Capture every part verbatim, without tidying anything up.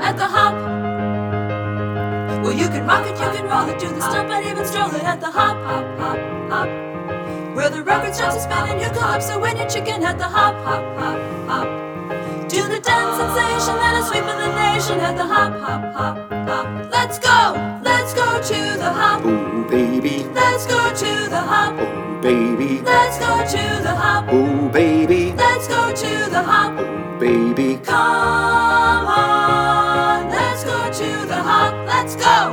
at the hop. Well, you can rock it, you can roll it, do the stomp and even stroll it at the hop, hop, hop, hop. Where the record starts to spin and you calypso when you're chicken at the hop, hop, hop, hop. Do the dance sensation that is sweeping the nation at the hop, hop, hop, hop. Let's go, let's go to the hop. Oh baby, let's go to the hop. Oh baby, let's go to the hop. Oh baby, let's go to the hop. Oh baby, come on, let's go to the hop. Let's go.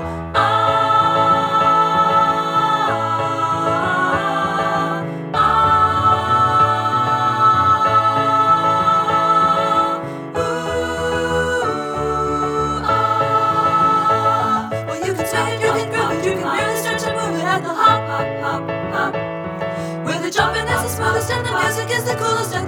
At the hop, hop, hop, hop. Where the jumping is the smoothest and the music is the coolest and